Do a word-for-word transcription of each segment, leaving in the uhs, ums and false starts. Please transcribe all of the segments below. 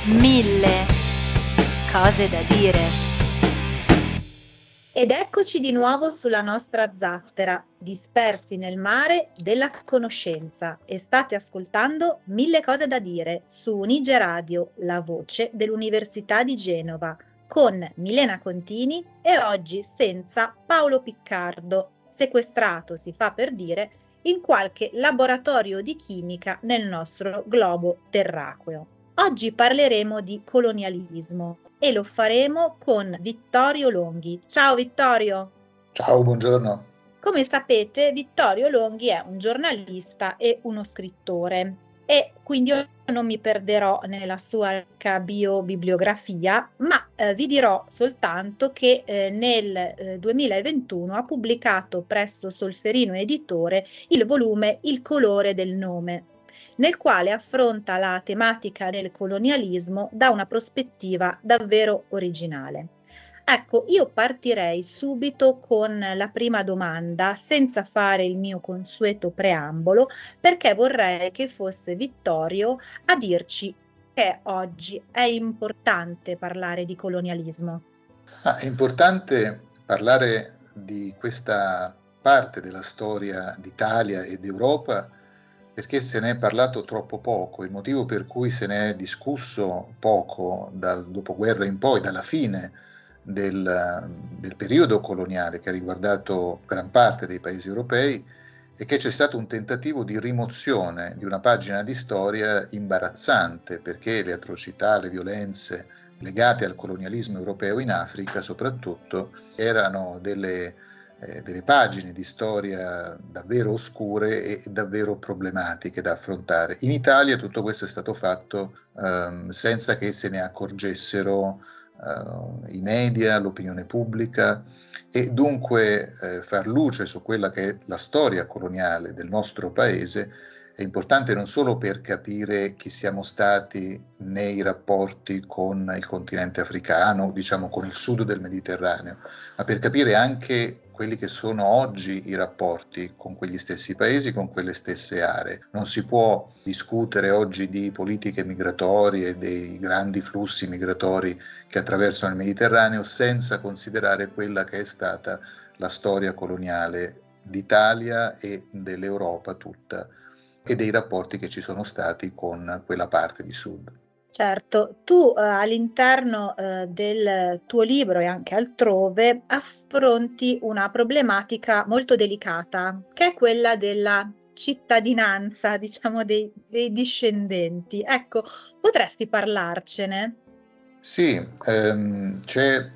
Mille cose da dire. Ed eccoci di nuovo sulla nostra zattera, dispersi nel mare della conoscenza, e state ascoltando Mille cose da dire su Unige Radio, la voce dell'Università di Genova, con Milena Contini e oggi senza Paolo Piccardo, sequestrato, si fa per dire, in qualche laboratorio di chimica nel nostro globo terracqueo. Oggi parleremo di colonialismo e lo faremo con Vittorio Longhi. Ciao Vittorio! Ciao, buongiorno. Come sapete, Vittorio Longhi è un giornalista e uno scrittore e quindi io non mi perderò nella sua biobibliografia, ma eh, vi dirò soltanto che eh, nel eh, duemilaventuno ha pubblicato presso Solferino Editore il volume Il colore del nome, nel quale affronta la tematica del colonialismo da una prospettiva davvero originale. Ecco, io partirei subito con la prima domanda, senza fare il mio consueto preambolo, perché vorrei che fosse Vittorio a dirci che oggi è importante parlare di colonialismo. Ah, è importante parlare di questa parte della storia d'Italia e d'Europa perché se ne è parlato troppo poco, il motivo per cui se ne è discusso poco dal dopoguerra in poi, dalla fine del, del periodo coloniale che ha riguardato gran parte dei paesi europei, è che c'è stato un tentativo di rimozione di una pagina di storia imbarazzante, perché le atrocità, le violenze legate al colonialismo europeo in Africa soprattutto erano delle, eh, delle pagine di storia davvero oscure e davvero problematiche da affrontare. In Italia tutto questo è stato fatto ehm, senza che se ne accorgessero eh, i media, l'opinione pubblica, e dunque eh, far luce su quella che è la storia coloniale del nostro paese è importante non solo per capire chi siamo stati nei rapporti con il continente africano, diciamo con il sud del Mediterraneo, ma per capire anche quelli che sono oggi i rapporti con quegli stessi paesi, con quelle stesse aree. Non si può discutere oggi di politiche migratorie, dei grandi flussi migratori che attraversano il Mediterraneo, senza considerare quella che è stata la storia coloniale d'Italia e dell'Europa tutta, e dei rapporti che ci sono stati con quella parte di sud. Certo, tu eh, all'interno eh, del tuo libro e anche altrove affronti una problematica molto delicata, che è quella della cittadinanza, diciamo, dei, dei discendenti. Ecco, potresti parlarcene? Sì, ehm, c'è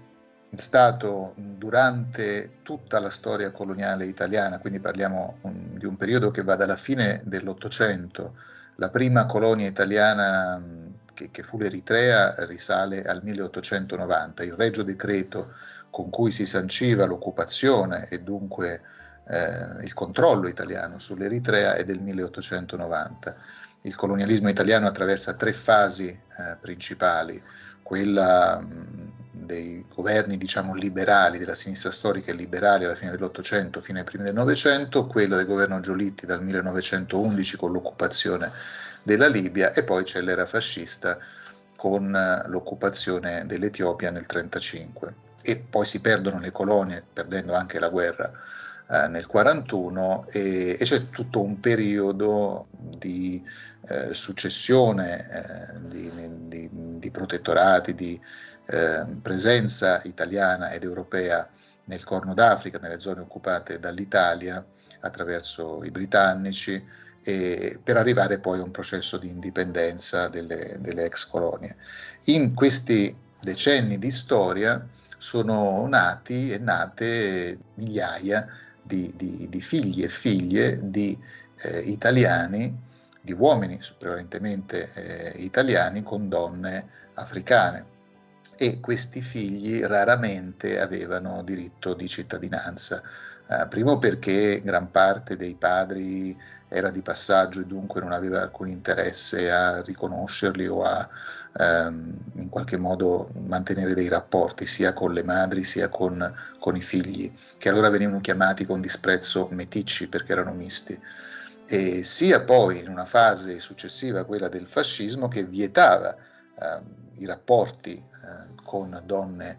stato durante tutta la storia coloniale italiana, quindi parliamo um, di un periodo che va dalla fine dell'Ottocento. La prima colonia italiana mh, che, che fu l'Eritrea risale al milleottocentonovanta. Il Regio Decreto con cui si sanciva l'occupazione e dunque eh, il controllo italiano sull'Eritrea è del milleottocentonovanta. Il colonialismo italiano attraversa tre fasi eh, principali: quella mh, dei governi, diciamo, liberali, della sinistra storica e liberali alla fine dell'Ottocento, fine ai primi del Novecento, quella del governo Giolitti dal millenovecentoundici con l'occupazione della Libia, e poi c'è l'era fascista con uh, l'occupazione dell'Etiopia nel millenovecentotrentacinque. E poi si perdono le colonie, perdendo anche la guerra uh, nel quarantuno, e, e c'è tutto un periodo di eh, successione eh, di, di, di protettorati, di eh, presenza italiana ed europea nel Corno d'Africa, nelle zone occupate dall'Italia attraverso i britannici, e per arrivare poi a un processo di indipendenza delle, delle ex colonie. In questi decenni di storia sono nati e nate migliaia di, di, di figli e figlie di eh, italiani, di uomini prevalentemente eh, italiani con donne africane, e questi figli raramente avevano diritto di cittadinanza. Eh, primo perché gran parte dei padri era di passaggio e dunque non aveva alcun interesse a riconoscerli o a ehm, in qualche modo mantenere dei rapporti sia con le madri sia con, con i figli, che allora venivano chiamati con disprezzo meticci perché erano misti. E sia poi in una fase successiva, quella del fascismo, che vietava eh, i rapporti eh, con donne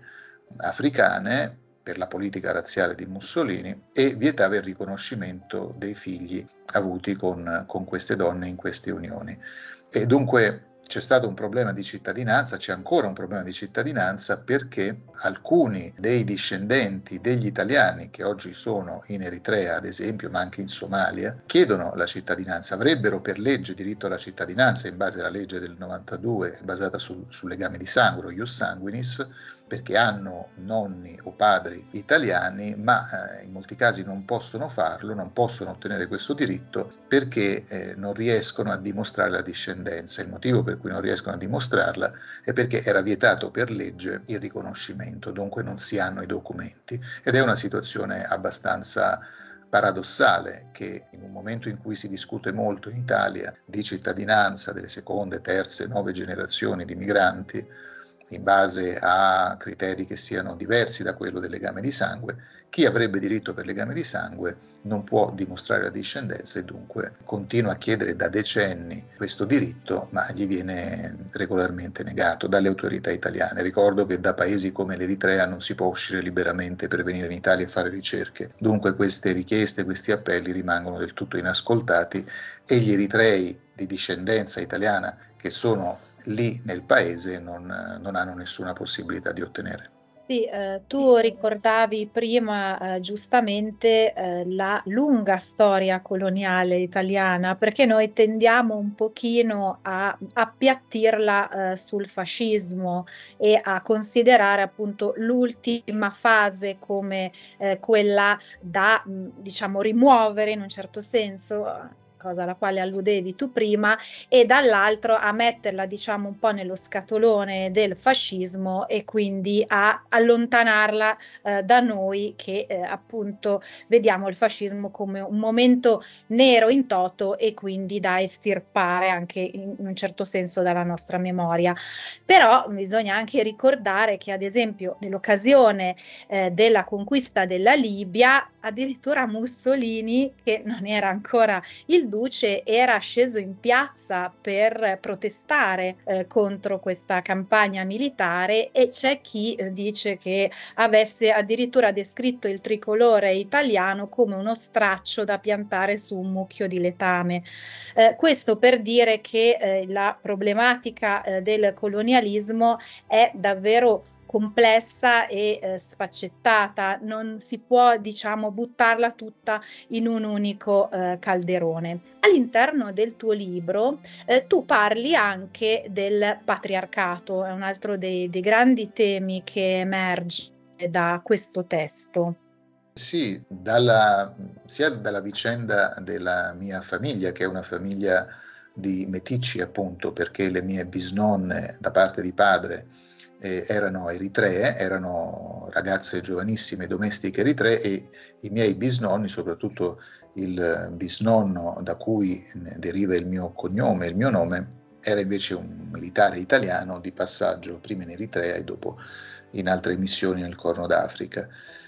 africane per la politica razziale di Mussolini e vietava il riconoscimento dei figli avuti con, con queste donne in queste unioni. E dunque c'è stato un problema di cittadinanza, c'è ancora un problema di cittadinanza perché alcuni dei discendenti degli italiani che oggi sono in Eritrea, ad esempio, ma anche in Somalia, chiedono la cittadinanza, avrebbero per legge diritto alla cittadinanza in base alla legge del novantadue basata sul, sul legame di sangue, lo ius sanguinis, perché hanno nonni o padri italiani, ma eh, in molti casi non possono farlo, non possono ottenere questo diritto perché eh, non riescono a dimostrare la discendenza. Il motivo per cui non riescono a dimostrarla è perché era vietato per legge il riconoscimento, dunque non si hanno i documenti. Ed è una situazione abbastanza paradossale che in un momento in cui si discute molto in Italia di cittadinanza delle seconde, terze, nuove generazioni di migranti, in base a criteri che siano diversi da quello del legame di sangue, chi avrebbe diritto per legame di sangue non può dimostrare la discendenza e dunque continua a chiedere da decenni questo diritto, ma gli viene regolarmente negato dalle autorità italiane. Ricordo che da paesi come l'Eritrea non si può uscire liberamente per venire in Italia e fare ricerche, dunque queste richieste, questi appelli rimangono del tutto inascoltati e gli eritrei di discendenza italiana che sono lì nel paese non, non hanno nessuna possibilità di ottenere. Sì, eh, tu ricordavi prima eh, giustamente eh, la lunga storia coloniale italiana, perché noi tendiamo un pochino a appiattirla eh, sul fascismo e a considerare appunto l'ultima fase come eh, quella da, mh, diciamo, rimuovere in un certo senso, cosa alla quale alludevi tu prima, e dall'altro a metterla, diciamo, un po' nello scatolone del fascismo e quindi a allontanarla eh, da noi che eh, appunto vediamo il fascismo come un momento nero in toto e quindi da estirpare anche in un certo senso dalla nostra memoria. Però bisogna anche ricordare che ad esempio nell'occasione eh, della conquista della Libia addirittura Mussolini, che non era ancora il duce, era sceso in piazza per protestare eh, contro questa campagna militare e c'è chi eh, dice che avesse addirittura descritto il tricolore italiano come uno straccio da piantare su un mucchio di letame. Eh, questo per dire che eh, la problematica eh, del colonialismo è davvero complessa e eh, sfaccettata, non si può, diciamo, buttarla tutta in un unico eh, calderone. All'interno del tuo libro eh, tu parli anche del patriarcato, è un altro dei, dei grandi temi che emerge da questo testo. Sì, dalla, sia dalla vicenda della mia famiglia, che è una famiglia di meticci appunto, perché le mie bisnonne da parte di padre eh, erano eritree, erano ragazze giovanissime domestiche eritree e i miei bisnonni, soprattutto il bisnonno da cui deriva il mio cognome, il mio nome, era invece un militare italiano di passaggio prima in Eritrea e dopo in altre missioni nel Corno d'Africa.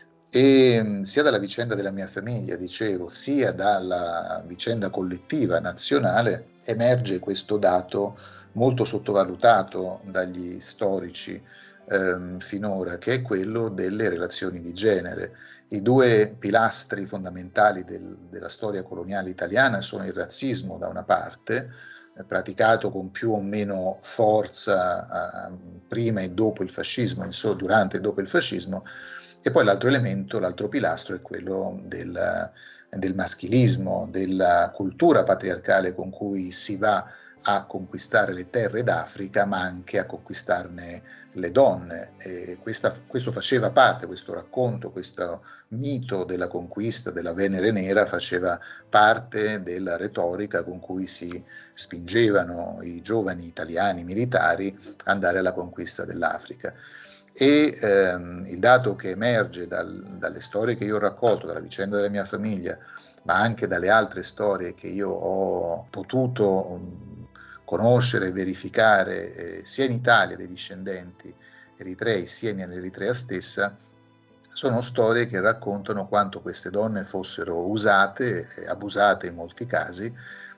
E sia dalla vicenda della mia famiglia, dicevo, sia dalla vicenda collettiva nazionale emerge questo dato molto sottovalutato dagli storici ehm, finora, che è quello delle relazioni di genere. I due pilastri fondamentali del, della storia coloniale italiana sono il razzismo da una parte, eh, praticato con più o meno forza eh, prima e dopo il fascismo, insomma, durante e dopo il fascismo, e poi l'altro elemento, l'altro pilastro è quello del, del maschilismo, della cultura patriarcale con cui si va a conquistare le terre d'Africa, ma anche a conquistarne le donne. E questa, questo faceva parte, questo racconto, questo mito della conquista della Venere Nera faceva parte della retorica con cui si spingevano i giovani italiani militari ad andare alla conquista dell'Africa. E ehm, il dato che emerge dal, dalle storie che io ho raccolto, dalla vicenda della mia famiglia, ma anche dalle altre storie che io ho potuto um, conoscere e verificare eh, sia in Italia dei discendenti eritrei sia nell'Eritrea stessa, sono storie che raccontano quanto queste donne fossero usate e abusate in molti casi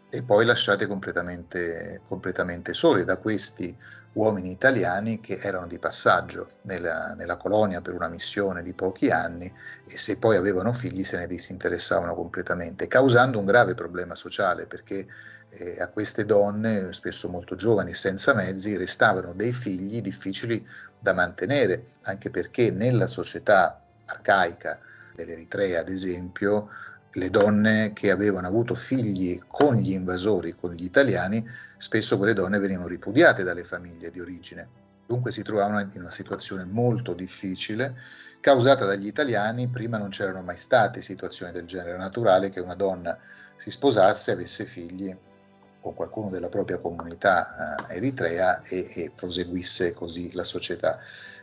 e poi lasciate completamente, completamente sole da questi uomini italiani che erano di passaggio nella, nella colonia per una missione di pochi anni, e se poi avevano figli se ne disinteressavano completamente, causando un grave problema sociale, perché eh, a queste donne, spesso molto giovani e senza mezzi, restavano dei figli difficili da mantenere, anche perché nella società arcaica dell'Eritrea, ad esempio, le donne che avevano avuto figli con gli invasori, con gli italiani, spesso quelle donne venivano ripudiate dalle famiglie di origine. Dunque si trovavano in una situazione molto difficile, causata dagli italiani. Prima non c'erano mai state situazioni del genere. Era naturale che una donna si sposasse, avesse figli con qualcuno della propria comunità eh, eritrea e, e proseguisse così la società.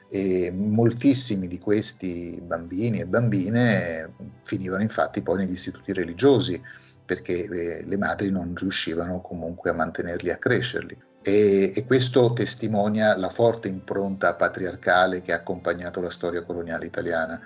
E moltissimi di questi bambini e bambine finivano infatti poi negli istituti religiosi, perché eh, le madri non riuscivano comunque a mantenerli, a crescerli. E, e questo testimonia la forte impronta patriarcale che ha accompagnato la storia coloniale italiana.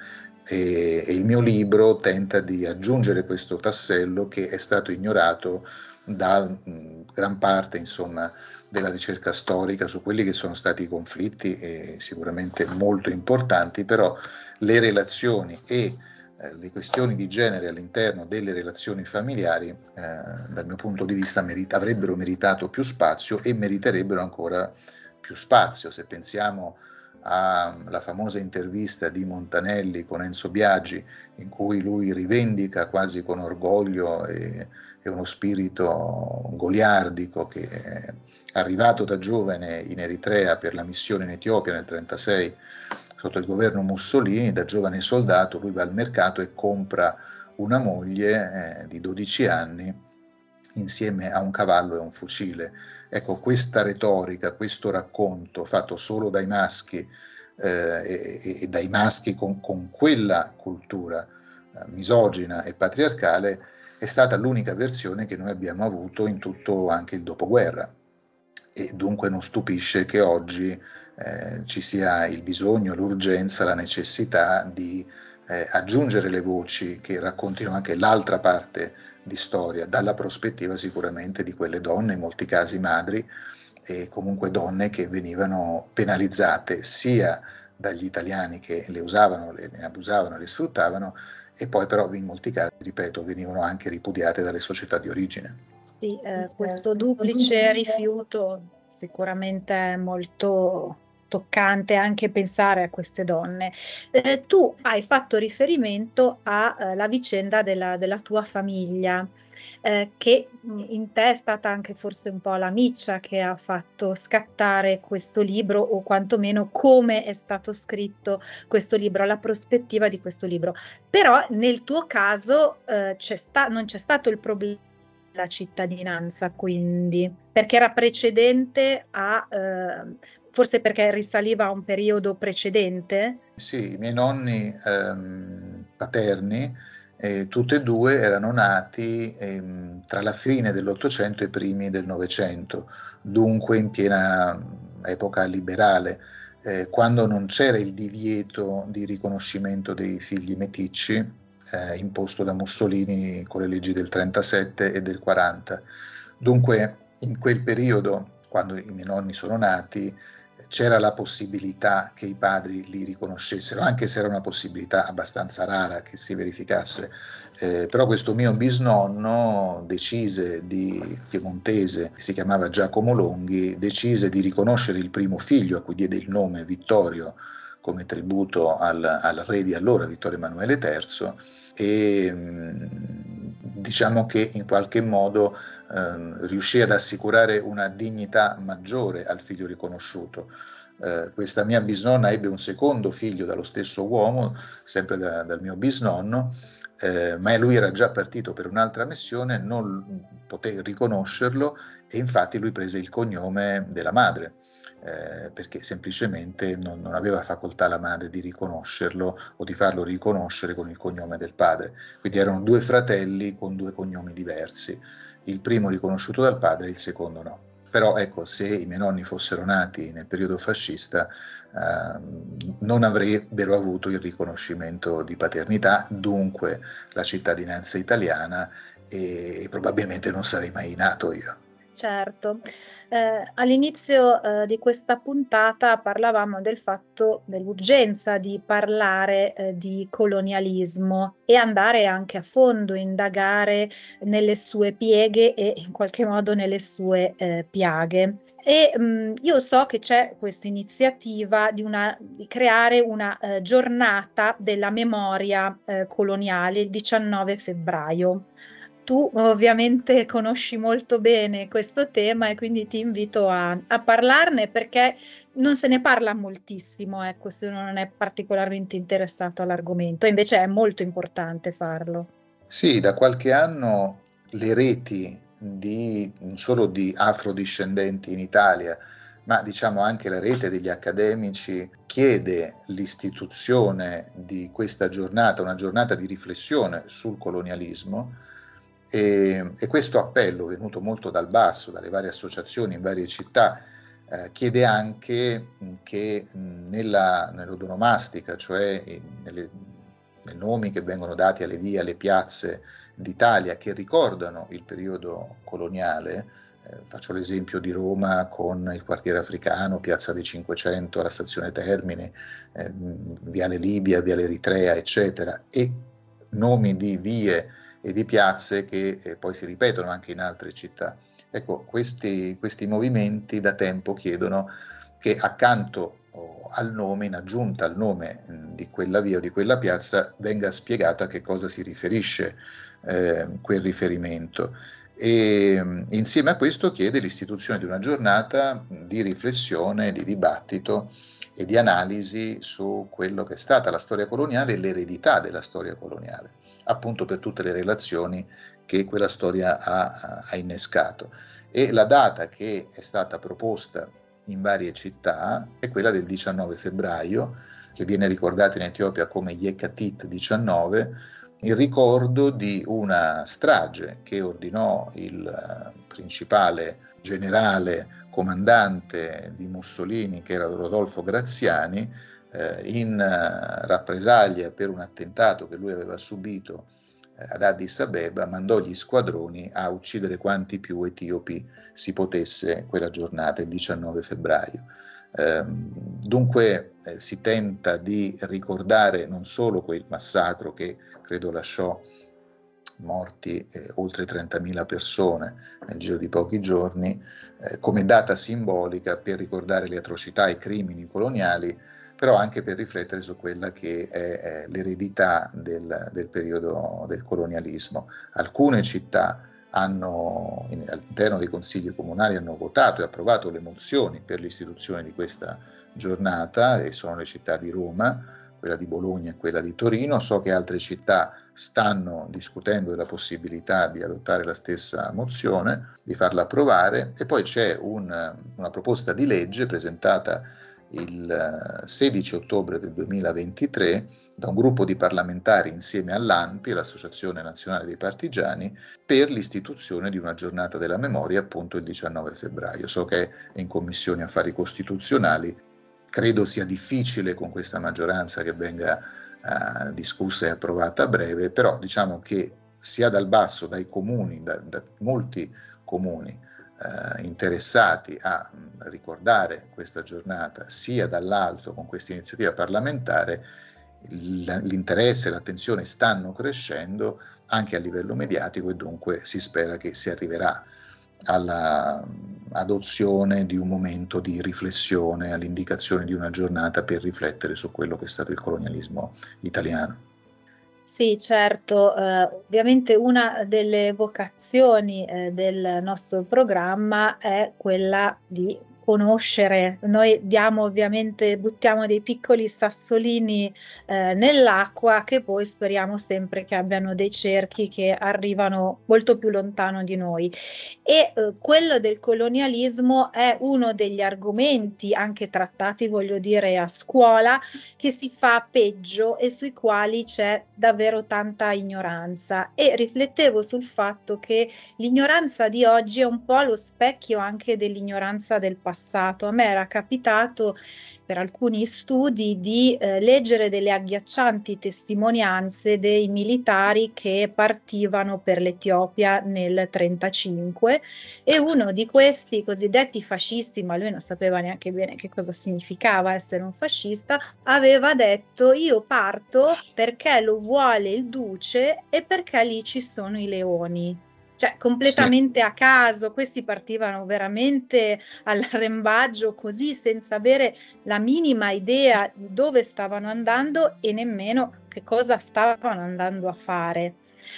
E, e il mio libro tenta di aggiungere questo tassello che è stato ignorato da mh, gran parte, insomma, della ricerca storica su quelli che sono stati i conflitti, eh, sicuramente molto importanti, però le relazioni e eh, le questioni di genere all'interno delle relazioni familiari, eh, dal mio punto di vista, merita, avrebbero meritato più spazio e meriterebbero ancora più spazio. Se pensiamo alla famosa intervista di Montanelli con Enzo Biagi, in cui lui rivendica quasi con orgoglio e, e uno spirito goliardico che è arrivato da giovane in Eritrea per la missione in Etiopia nel trentasei sotto il governo Mussolini. Da giovane soldato lui va al mercato e compra una moglie eh, di dodici anni insieme a un cavallo e un fucile. Ecco, questa retorica, questo racconto fatto solo dai maschi eh, e, e dai maschi con, con quella cultura eh, misogina e patriarcale è stata l'unica versione che noi abbiamo avuto in tutto anche il dopoguerra, e dunque non stupisce che oggi eh, ci sia il bisogno, l'urgenza, la necessità di eh, aggiungere le voci che raccontino anche l'altra parte di storia, dalla prospettiva sicuramente di quelle donne, in molti casi madri, e comunque donne che venivano penalizzate sia dagli italiani che le usavano, le, ne abusavano, le sfruttavano, e poi però in molti casi, ripeto, venivano anche ripudiate dalle società di origine. Sì, eh, questo duplice rifiuto sicuramente è molto toccante anche pensare a queste donne. Eh, tu hai fatto riferimento alla eh, vicenda della, della tua famiglia, eh, che mh, in te è stata anche forse un po' la miccia che ha fatto scattare questo libro, o quantomeno come è stato scritto questo libro, la prospettiva di questo libro. Però nel tuo caso eh, c'è sta- non c'è stato il problema la cittadinanza, quindi perché era precedente a eh, forse perché risaliva a un periodo precedente? Sì, i miei nonni ehm, paterni, eh, tutti e due erano nati ehm, tra la fine dell'Ottocento e i primi del Novecento, dunque in piena mh, epoca liberale, eh, quando non c'era il divieto di riconoscimento dei figli meticci, eh, imposto da Mussolini con le leggi del trentasette e del quaranta. Dunque in quel periodo, quando i miei nonni sono nati, c'era la possibilità che i padri li riconoscessero, anche se era una possibilità abbastanza rara che si verificasse. Eh, però questo mio bisnonno decise di, piemontese, che si chiamava Giacomo Longhi, decise di riconoscere il primo figlio, a cui diede il nome Vittorio, come tributo al, al re di allora, Vittorio Emanuele terzo, e diciamo che in qualche modo eh, riuscì ad assicurare una dignità maggiore al figlio riconosciuto. Eh, questa mia bisnonna ebbe un secondo figlio dallo stesso uomo, sempre da, dal mio bisnonno, eh, ma lui era già partito per un'altra missione, non poté riconoscerlo, e infatti lui prese il cognome della madre. Eh, perché semplicemente non, non aveva facoltà la madre di riconoscerlo o di farlo riconoscere con il cognome del padre. Quindi erano due fratelli con due cognomi diversi, il primo riconosciuto dal padre, il secondo no. Però ecco, se i miei nonni fossero nati nel periodo fascista, eh, non avrebbero avuto il riconoscimento di paternità, dunque la cittadinanza italiana, e, e probabilmente non sarei mai nato io. Certo. Eh, all'inizio eh, di questa puntata parlavamo del fatto dell'urgenza di parlare eh, di colonialismo e andare anche a fondo, indagare nelle sue pieghe e in qualche modo nelle sue eh, piaghe. E mh, io so che c'è questa iniziativa di, una, di creare una eh, giornata della memoria eh, coloniale il diciannove febbraio. Tu ovviamente conosci molto bene questo tema e quindi ti invito a, a parlarne perché non se ne parla moltissimo, ecco, se uno non è particolarmente interessato all'argomento, invece è molto importante farlo. Sì, da qualche anno le reti di, non solo di afrodiscendenti in Italia, ma diciamo anche la rete degli accademici chiede l'istituzione di questa giornata, una giornata di riflessione sul colonialismo. E, e questo appello, venuto molto dal basso, dalle varie associazioni in varie città, eh, chiede anche mh, che mh, nella, nell'odonomastica, cioè in, nelle, nei nomi che vengono dati alle vie, alle piazze d'Italia che ricordano il periodo coloniale, eh, faccio l'esempio di Roma con il quartiere africano, Piazza dei Cinquecento, la stazione Termini, eh, Viale Libia, Viale Eritrea, eccetera, e nomi di vie e di piazze che eh, poi si ripetono anche in altre città. Ecco, questi, questi movimenti da tempo chiedono che accanto oh, al nome, in aggiunta al nome mh, di quella via o di quella piazza, venga spiegato a che cosa si riferisce eh, quel riferimento. E mh, insieme a questo chiede l'istituzione di una giornata di riflessione, di dibattito e di analisi su quello che è stata la storia coloniale e l'eredità della storia coloniale, appunto per tutte le relazioni che quella storia ha, ha innescato. E la data che è stata proposta in varie città è quella del diciannove febbraio, che viene ricordata in Etiopia come Yekatit diciannove, in ricordo di una strage che ordinò il principale generale comandante di Mussolini, che era Rodolfo Graziani, eh, in rappresaglia per un attentato che lui aveva subito ad Addis Abeba, mandò gli squadroni a uccidere quanti più etiopi si potesse quella giornata, il diciannove febbraio. Eh, dunque eh, si tenta di ricordare non solo quel massacro che credo lasciò morti eh, oltre trentamila persone nel giro di pochi giorni, eh, come data simbolica per ricordare le atrocità e i crimini coloniali, però anche per riflettere su quella che è, è l'eredità del, del periodo del colonialismo. Alcune città hanno, in, all'interno dei consigli comunali, hanno votato e approvato le mozioni per l'istituzione di questa giornata, e sono le città di Roma, quella di Bologna e quella di Torino. So che altre città stanno discutendo della possibilità di adottare la stessa mozione, di farla approvare, e poi c'è un, una proposta di legge presentata il sedici ottobre del duemilaventitré da un gruppo di parlamentari insieme all'A N P I, l'Associazione Nazionale dei Partigiani, per l'istituzione di una giornata della memoria appunto il diciannove febbraio. So che è in Commissione Affari Costituzionali, credo sia difficile con questa maggioranza che venga uh, discussa e approvata a breve, però diciamo che sia dal basso, dai comuni, da, da molti comuni Uh, interessati a mh, ricordare questa giornata, sia dall'alto con questa iniziativa parlamentare, l'interesse e l'attenzione stanno crescendo anche a livello mediatico, e dunque si spera che si arriverà all'adozione di un momento di riflessione, all'indicazione di una giornata per riflettere su quello che è stato il colonialismo italiano. Sì, certo, eh, ovviamente una delle vocazioni eh, del nostro programma è quella di conoscere. Noi diamo ovviamente, buttiamo dei piccoli sassolini eh, nell'acqua che poi speriamo sempre che abbiano dei cerchi che arrivano molto più lontano di noi. E eh, quello del colonialismo è uno degli argomenti anche trattati, voglio dire, a scuola, che si fa peggio e sui quali c'è davvero tanta ignoranza. E riflettevo sul fatto che l'ignoranza di oggi è un po' lo specchio anche dell'ignoranza del passato. passato. A me era capitato per alcuni studi di eh, leggere delle agghiaccianti testimonianze dei militari che partivano per l'Etiopia nel trentacinque, e uno di questi cosiddetti fascisti, ma lui non sapeva neanche bene che cosa significava essere un fascista, aveva detto: io parto perché lo vuole il duce e perché lì ci sono i leoni. Cioè, completamente a caso, questi partivano veramente all'arrembaggio, così, senza avere la minima idea di dove stavano andando e nemmeno che cosa stavano andando a fare.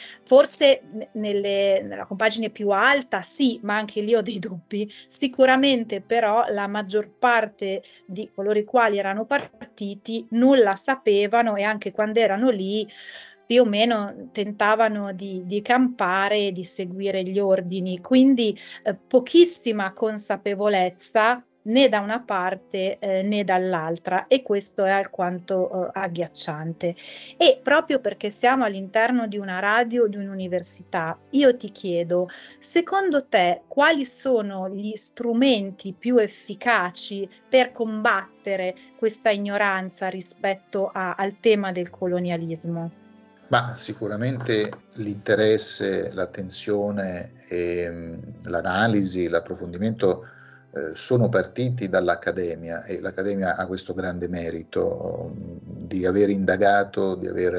Forse nelle, nella compagine più alta sì, ma anche lì ho dei dubbi. Sicuramente però la maggior parte di coloro i quali erano partiti nulla sapevano, e anche quando erano lì più o meno tentavano di, di campare e di seguire gli ordini, quindi eh, pochissima consapevolezza né da una parte eh, né dall'altra, e questo è alquanto eh, agghiacciante. E proprio perché siamo all'interno di una radio, di un'università, io ti chiedo, secondo te quali sono gli strumenti più efficaci per combattere questa ignoranza rispetto a, al tema del colonialismo? Ma sicuramente l'interesse, l'attenzione, e, mh, l'analisi, l'approfondimento eh, sono partiti dall'Accademia, e l'Accademia ha questo grande merito mh, di aver indagato, di aver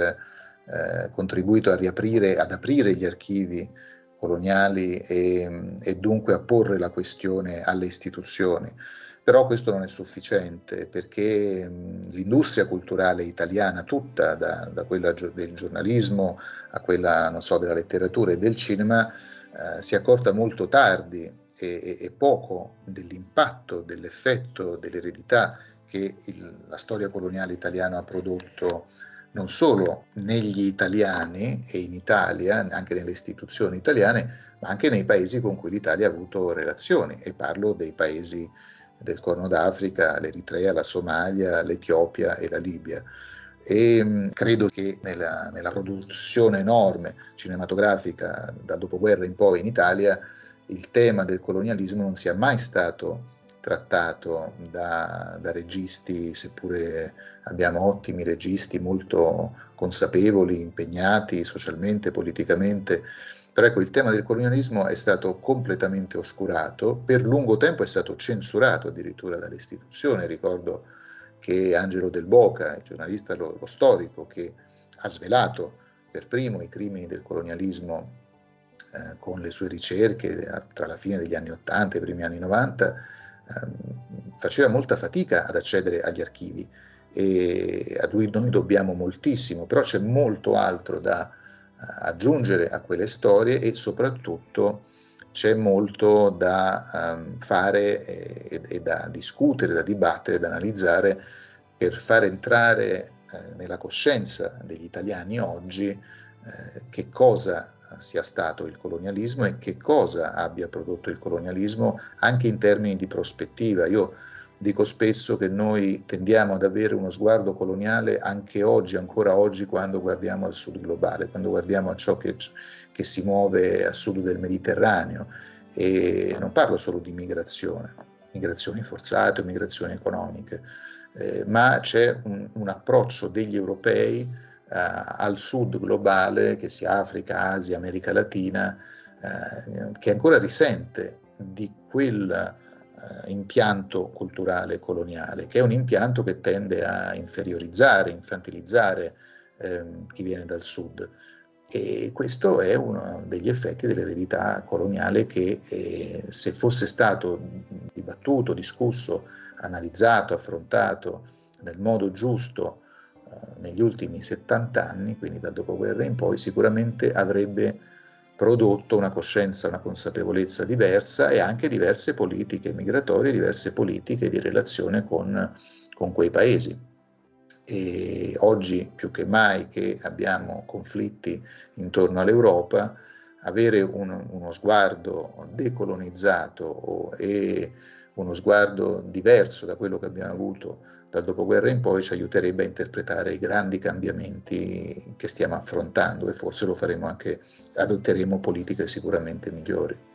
eh, contribuito a riaprire, ad aprire gli archivi coloniali e, mh, e dunque a porre la questione alle istituzioni. Però questo non è sufficiente, perché mh, l'industria culturale italiana tutta, da, da quella gio- del giornalismo a quella, non so, della letteratura e del cinema, eh, si è accorta molto tardi e, e- e poco dell'impatto, dell'effetto, dell'eredità che il- la storia coloniale italiana ha prodotto non solo negli italiani e in Italia, anche nelle istituzioni italiane, ma anche nei paesi con cui l'Italia ha avuto relazioni, e parlo dei paesi del Corno d'Africa, l'Eritrea, la Somalia, l'Etiopia e la Libia. E mh, credo che nella, nella produzione enorme cinematografica dal dopoguerra in poi in Italia il tema del colonialismo non sia mai stato trattato da, da registi, seppure abbiamo ottimi registi molto consapevoli, impegnati socialmente, politicamente. Però ecco, il tema del colonialismo è stato completamente oscurato, per lungo tempo è stato censurato addirittura dalle istituzioni. Ricordo che Angelo Del Boca, il giornalista, lo, lo storico, che ha svelato per primo i crimini del colonialismo eh, con le sue ricerche tra la fine degli anni ottanta e i primi anni novanta, ehm, faceva molta fatica ad accedere agli archivi, e a lui noi dobbiamo moltissimo, però c'è molto altro da aggiungere a quelle storie, e soprattutto c'è molto da um, fare e, e da discutere, da dibattere, da analizzare, per far entrare eh, nella coscienza degli italiani oggi eh, che cosa sia stato il colonialismo e che cosa abbia prodotto il colonialismo anche in termini di prospettiva. Io dico spesso che noi tendiamo ad avere uno sguardo coloniale anche oggi, ancora oggi, quando guardiamo al sud globale, quando guardiamo a ciò che, che si muove a sud del Mediterraneo. E non parlo solo di migrazione, migrazioni forzate o migrazioni economiche, eh, ma c'è un, un approccio degli europei eh, al sud globale, che sia Africa, Asia, America Latina, eh, che ancora risente di quel impianto culturale coloniale, che è un impianto che tende a inferiorizzare, infantilizzare ehm, chi viene dal sud. E questo è uno degli effetti dell'eredità coloniale che eh, se fosse stato dibattuto, discusso, analizzato, affrontato nel modo giusto eh, negli ultimi settanta anni, quindi dal dopoguerra in poi, sicuramente avrebbe prodotto una coscienza, una consapevolezza diversa, e anche diverse politiche migratorie, diverse politiche di relazione con, con quei paesi. E oggi più che mai che abbiamo conflitti intorno all'Europa, avere un, uno sguardo decolonizzato e uno sguardo diverso da quello che abbiamo avuto dal dopoguerra in poi ci aiuterebbe a interpretare i grandi cambiamenti che stiamo affrontando, e forse lo faremo anche, adotteremo politiche sicuramente migliori.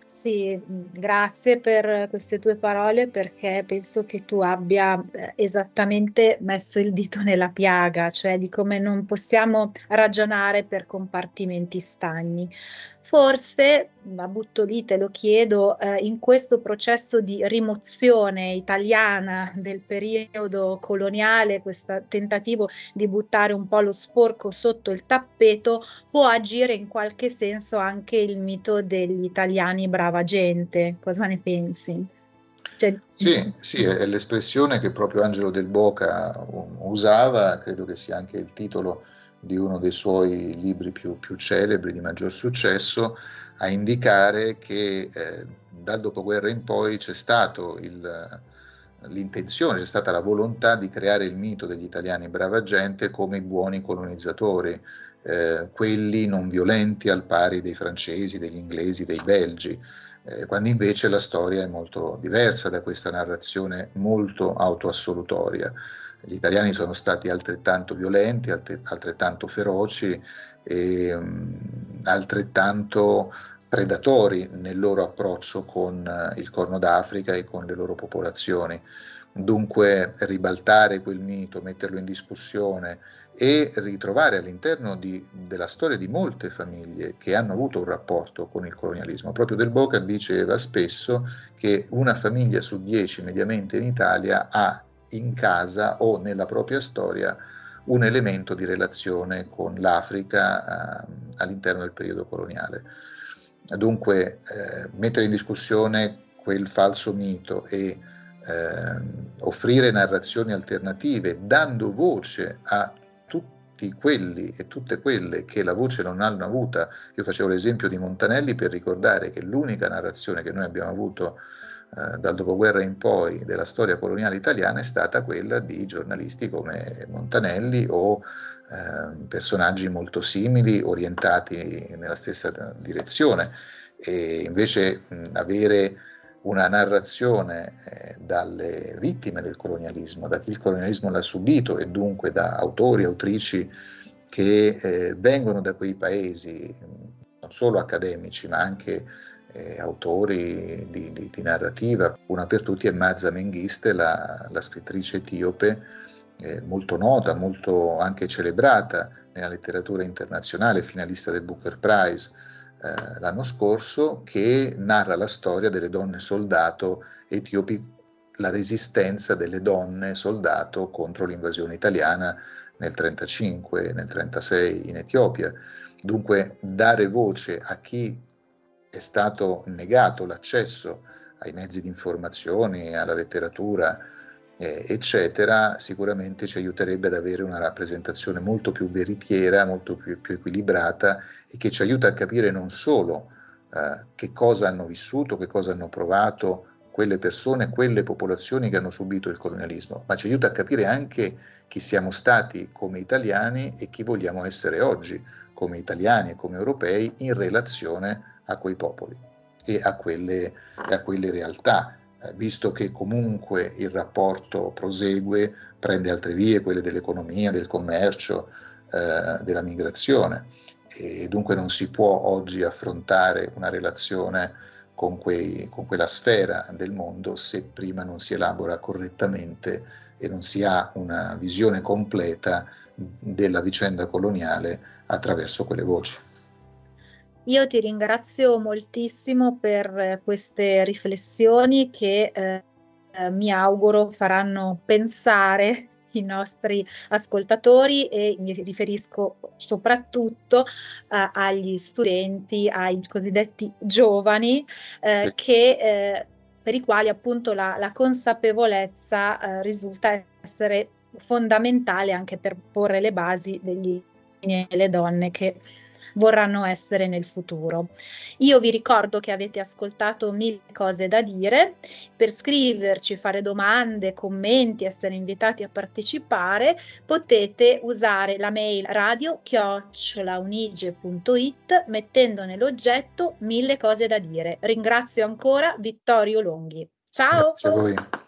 Sì, mh, grazie per queste tue parole, perché penso che tu abbia eh, esattamente messo il dito nella piaga, cioè di come non possiamo ragionare per compartimenti stagni. Forse, la butto lì, te lo chiedo, eh, in questo processo di rimozione italiana del periodo coloniale, questo tentativo di buttare un po' lo sporco sotto il tappeto, può agire in qualche senso anche il mito degli italiani brava gente. Cosa ne pensi? Cioè, Sì, sì, è l'espressione che proprio Angelo Del Boca um, usava, credo che sia anche il titolo di uno dei suoi libri più, più celebri, di maggior successo, a indicare che eh, dal dopoguerra in poi c'è stato il, l'intenzione, c'è stata la volontà di creare il mito degli italiani brava gente come i buoni colonizzatori, eh, quelli non violenti al pari dei francesi, degli inglesi, dei belgi. Eh, quando invece la storia è molto diversa da questa narrazione molto autoassolutoria. Gli italiani sono stati altrettanto violenti, altrettanto feroci e um, altrettanto predatori nel loro approccio con uh, il Corno d'Africa e con le loro popolazioni. Dunque ribaltare quel mito, metterlo in discussione e ritrovare all'interno di, della storia di molte famiglie che hanno avuto un rapporto con il colonialismo. Proprio Del Boca diceva spesso che una famiglia su dieci mediamente in Italia ha in casa o nella propria storia un elemento di relazione con l'Africa eh, all'interno del periodo coloniale. Dunque eh, mettere in discussione quel falso mito e eh, offrire narrazioni alternative, dando voce a tutti quelli e tutte quelle che la voce non hanno avuta. Io facevo l'esempio di Montanelli per ricordare che l'unica narrazione che noi abbiamo avuto eh, dal dopoguerra in poi della storia coloniale italiana è stata quella di giornalisti come Montanelli o eh, personaggi molto simili, orientati nella stessa direzione. E invece mh, avere una narrazione eh, dalle vittime del colonialismo, da chi il colonialismo l'ha subito e dunque da autori, autrici che eh, vengono da quei paesi, non solo accademici ma anche eh, autori di, di, di narrativa. Una per tutti è Mazza Menghiste, la, la scrittrice etiope, eh, molto nota, molto anche celebrata nella letteratura internazionale, finalista del Booker Prize eh, l'anno scorso, che narra la storia delle donne soldato etiopi, la resistenza delle donne soldato contro l'invasione italiana nel trentacinque, nel trentasei in Etiopia. Dunque dare voce a chi è stato negato l'accesso ai mezzi di informazione, alla letteratura, eh, eccetera, sicuramente ci aiuterebbe ad avere una rappresentazione molto più veritiera, molto più, più equilibrata e che ci aiuta a capire non solo eh, che cosa hanno vissuto, che cosa hanno provato quelle persone, quelle popolazioni che hanno subito il colonialismo, ma ci aiuta a capire anche chi siamo stati come italiani e chi vogliamo essere oggi come italiani e come europei in relazione a quei popoli e a quelle, e a quelle realtà, eh, visto che comunque il rapporto prosegue, prende altre vie, quelle dell'economia, del commercio, eh, della migrazione, e dunque non si può oggi affrontare una relazione con, quei, con quella sfera del mondo se prima non si elabora correttamente e non si ha una visione completa della vicenda coloniale attraverso quelle voci. Io ti ringrazio moltissimo per eh, queste riflessioni che eh, eh, mi auguro faranno pensare i nostri ascoltatori, e mi riferisco soprattutto eh, agli studenti, ai cosiddetti giovani, eh, che, eh, per i quali appunto la, la consapevolezza eh, risulta essere fondamentale anche per porre le basi degli uomini e le donne che vorranno essere nel futuro. Io vi ricordo che avete ascoltato Mille cose da dire. Per scriverci, fare domande, commenti, essere invitati a partecipare, potete usare la mail radio chiocciola unige punto it mettendo nell'oggetto Mille cose da dire. Ringrazio ancora Vittorio Longhi. Ciao! Grazie a voi.